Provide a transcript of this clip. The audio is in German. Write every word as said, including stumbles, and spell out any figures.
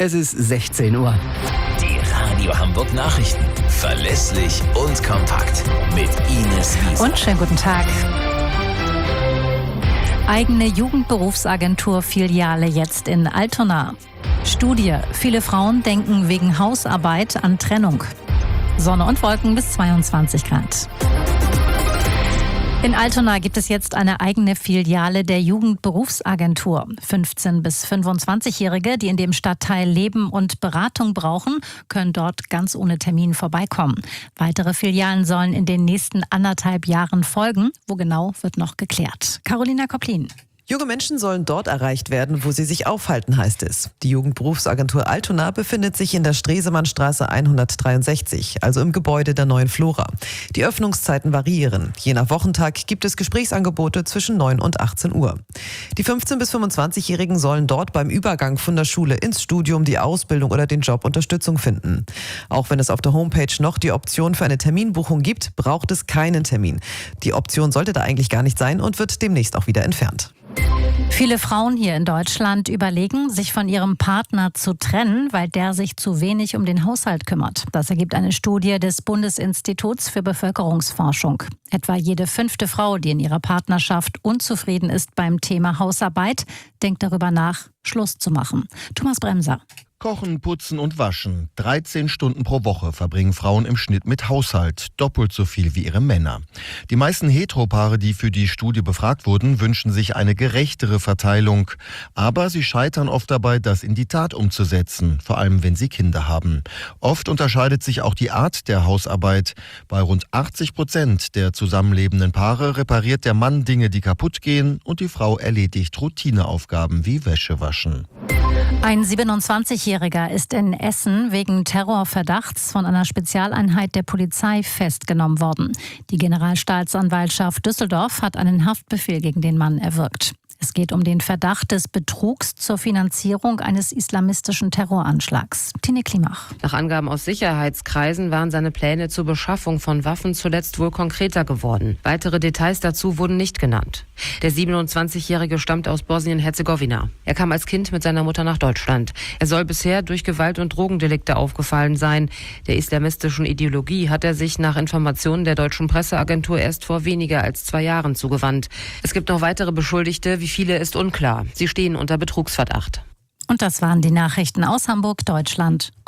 Es ist sechzehn Uhr. Die Radio Hamburg Nachrichten. Verlässlich und kompakt. Mit Ines Wiese. Und schönen guten Tag. Eigene Jugendberufsagentur-Filiale jetzt in Altona. Studie. Viele Frauen denken wegen Hausarbeit an Trennung. Sonne und Wolken bis zweiundzwanzig Grad. In Altona gibt es jetzt eine eigene Filiale der Jugendberufsagentur. fünfzehn- bis fünfundzwanzigjährige, die in dem Stadtteil Leben und Beratung brauchen, können dort ganz ohne Termin vorbeikommen. Weitere Filialen sollen in den nächsten anderthalb Jahren folgen. Wo genau, wird noch geklärt. Carolina Kopplin. Junge Menschen sollen dort erreicht werden, wo sie sich aufhalten, heißt es. Die Jugendberufsagentur Altona befindet sich in der Stresemannstraße hundertdreiundsechzig, also im Gebäude der neuen Flora. Die Öffnungszeiten variieren. Je nach Wochentag gibt es Gesprächsangebote zwischen neun und achtzehn Uhr. Die fünfzehn- bis fünfundzwanzigjährigen sollen dort beim Übergang von der Schule ins Studium, die Ausbildung oder den Job Unterstützung finden. Auch wenn es auf der Homepage noch die Option für eine Terminbuchung gibt, braucht es keinen Termin. Die Option sollte da eigentlich gar nicht sein und wird demnächst auch wieder entfernt. Viele Frauen hier in Deutschland überlegen, sich von ihrem Partner zu trennen, weil der sich zu wenig um den Haushalt kümmert. Das ergibt eine Studie des Bundesinstituts für Bevölkerungsforschung. Etwa jede fünfte Frau, die in ihrer Partnerschaft unzufrieden ist beim Thema Hausarbeit, denkt darüber nach, Schluss zu machen. Thomas Bremser. Kochen, putzen und waschen. dreizehn Stunden pro Woche verbringen Frauen im Schnitt mit Haushalt. Doppelt so viel wie ihre Männer. Die meisten Heteropaare, die für die Studie befragt wurden, wünschen sich eine gerechtere Verteilung. Aber sie scheitern oft dabei, das in die Tat umzusetzen. Vor allem, wenn sie Kinder haben. Oft unterscheidet sich auch die Art der Hausarbeit. Bei rund achtzig Prozent der zusammenlebenden Paare repariert der Mann Dinge, die kaputt gehen, und die Frau erledigt Routineaufgaben wie Wäsche waschen. Ein siebenundzwanzigjähriger ist in Essen wegen Terrorverdachts von einer Spezialeinheit der Polizei festgenommen worden. Die Generalstaatsanwaltschaft Düsseldorf hat einen Haftbefehl gegen den Mann erwirkt. Es geht um den Verdacht des Betrugs zur Finanzierung eines islamistischen Terroranschlags. Tine Klimach. Nach Angaben aus Sicherheitskreisen waren seine Pläne zur Beschaffung von Waffen zuletzt wohl konkreter geworden. Weitere Details dazu wurden nicht genannt. Der siebenundzwanzigjährige stammt aus Bosnien-Herzegowina. Er kam als Kind mit seiner Mutter nach Deutschland. Er soll bisher durch Gewalt- und Drogendelikte aufgefallen sein. Der islamistischen Ideologie hat er sich nach Informationen der deutschen Presseagentur erst vor weniger als zwei Jahren zugewandt. Es gibt noch weitere Beschuldigte, wie viele ist unklar. Sie stehen unter Betrugsverdacht. Und das waren die Nachrichten aus Hamburg, Deutschland